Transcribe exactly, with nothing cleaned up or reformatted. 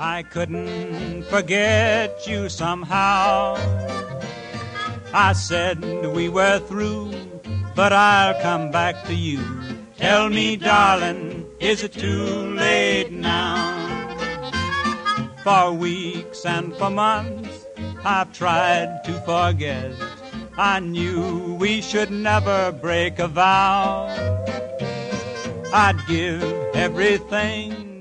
I couldn't forget you somehow. I said we were through, but I'll come back to you. Tell me, darling, is it too late now? For weeks and for months I've tried to forget. I knew we should never break a vow. I'd give everything